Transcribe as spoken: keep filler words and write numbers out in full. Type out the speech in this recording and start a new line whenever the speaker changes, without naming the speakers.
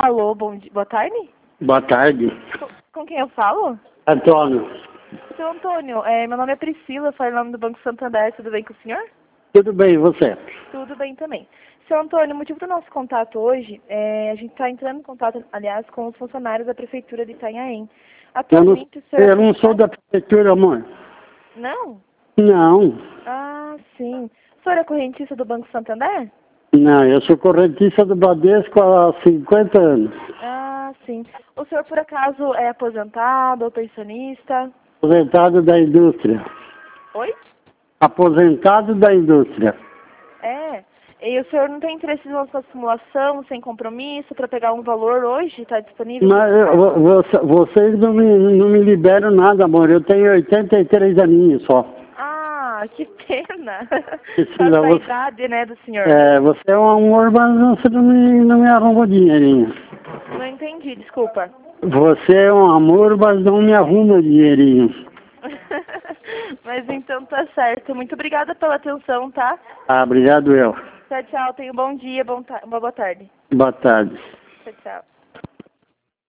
Alô, bom dia. Boa tarde?
Boa tarde.
Com, com quem eu falo?
Antônio.
Seu Antônio, é, meu nome é Priscila, falo em nome do Banco Santander, tudo bem com o senhor?
Tudo bem, e você?
Tudo bem também. Seu Antônio, o motivo do nosso contato hoje, é, a gente está entrando em contato, aliás, com os funcionários da Prefeitura de Itanhaém.
Eu não,
Atualmente, o senhor...
eu não sou da Prefeitura, amor.
Não?
Não.
Ah, sim. O senhor é correntista do Banco Santander?
Não, eu sou correntista do Bradesco há cinquenta anos.
Ah, sim. O senhor, por acaso, é aposentado ou pensionista?
Aposentado da indústria.
Oi?
Aposentado da indústria.
É. E o senhor não tem interesse em lançar simulação sem compromisso para pegar um valor hoje? Está disponível?
Mas eu- vo- você- vocês não me, não me liberam nada, amor. Eu tenho oitenta e três aninhos só.
Ah, que pena.
Priscila,
Passa a
você,
idade, né, do senhor.
é, você é um amor, mas você não me, não me arruma dinheirinho.
Não entendi, desculpa.
Você é um amor, mas não me arruma dinheirinho.
Mas então tá certo. Muito obrigada pela atenção, tá?
Ah, obrigado eu.
Tchau, tchau. Tenha um bom dia, bom ta uma boa tarde.
Boa tarde.
Tchau, tchau.